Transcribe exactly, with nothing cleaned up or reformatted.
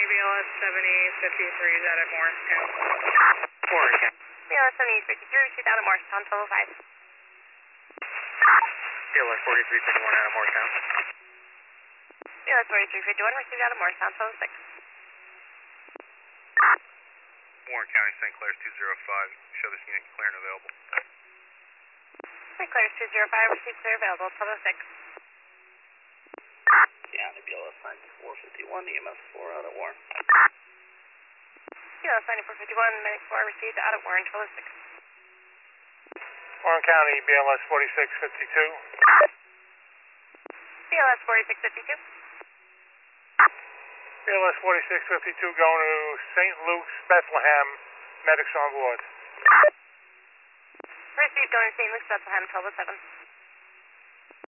B L S seventy fifty-three is out at Morristown. Warren County. B L S seventy fifty-three, received out at Morristown, twelve oh five. B L S forty-three fifty-one out of Morristown. B L S forty-three fifty-one, received out at Morristown, twelve oh six. Warren County, Saint Clair's two zero five. Show this unit clear and available. Saint Clair's two zero five, received clear available, twelve oh six. County, B L S ninety-four fifty-one, E M S four out of Warren. B L S ninety-four fifty-one, Medic four, received out at Warren, twelve oh six. Warren County, B L S forty-six fifty-two. B L S forty-six fifty-two. B L S forty-six fifty-two going to Saint Luke's, Bethlehem, medics on board. Received going to Saint Luke's, Bethlehem, twelve oh seven.